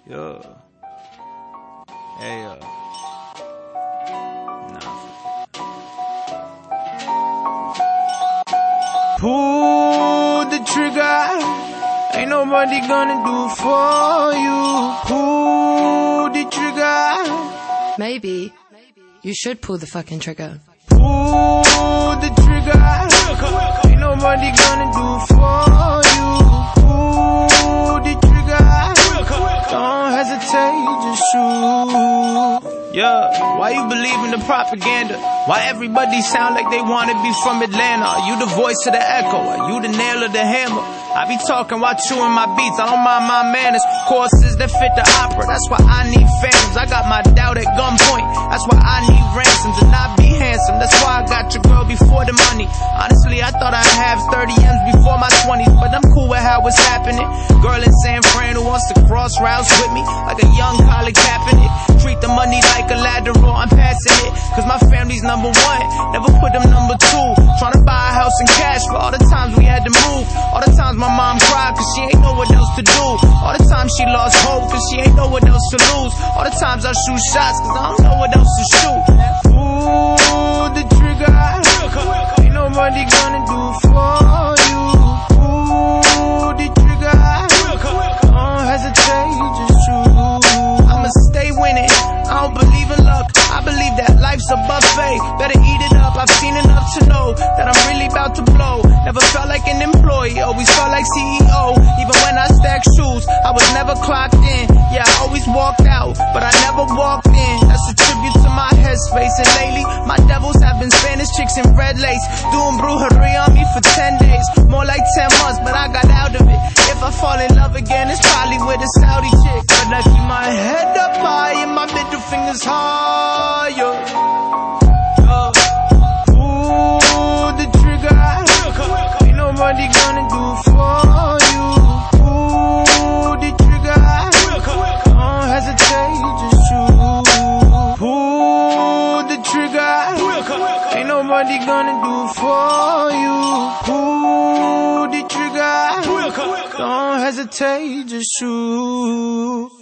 Yeah. Hey, nah. Pull the trigger. Ain't nobody gonna do it for you. Pull the trigger. Maybe you should pull the fucking trigger. Pull the trigger. Ain't nobody gonna do it for you. Pull the trigger. Don't hesitate, just shoot. Yeah, why you believe in the propaganda? Why everybody sound like they wanna be from Atlanta? Are you the voice of the echo? Are you the nail of the hammer? I be talking while chewing my beats, I don't mind my manners. Courses that fit the opera, that's why I need phantoms. I got my doubt at gunpoint, that's why I need ransoms. And I be handsome, that's why I got your girl before the money. Honestly, I thought I'd have 30 M's before my 20s, but I'm cool with how it's happening. Girl in San Fran who wants to cross routes with me, like a young Colin Kaepernick. Treat the money like a lateral, I'm passing it, cause my family's number one, never put them number two. Tryna buy a house in cash for all the times we had to move. All the times my mom cried cause she ain't know what else to do. All the times she lost hope cause she ain't know what else to lose. All the times I shoot shots cause I don't know what else to shoot. Pull the trigger. Ain't nobody gonna do it for you. Pull the trigger. Don't hesitate, just shoot. I'ma stay winning, I don't believe in luck. I believe that life's a buffet, better eat it up. I've seen enough to know that I'm really about to blow. Never felt like an employee, always felt like CEO. Even when I stacked shoes, I was never clocked in. Yeah, I always walked out, but I never walked in. That's a tribute to my headspace. And lately, my devils have been Spanish chicks in red lace, doing brujeria on me for 10 days. More like 10 months, but I got out of it. If I fall in love again, it's probably with a Saudi chick. But I keep my head up high and my middle fingers higher. Pull the trigger. Ain't nobody gonna do it for you. Pull the trigger. Don't hesitate, just shoot. Pull the trigger. Ain't nobody gonna do it for you. Pull the trigger. Don't hesitate, just shoot.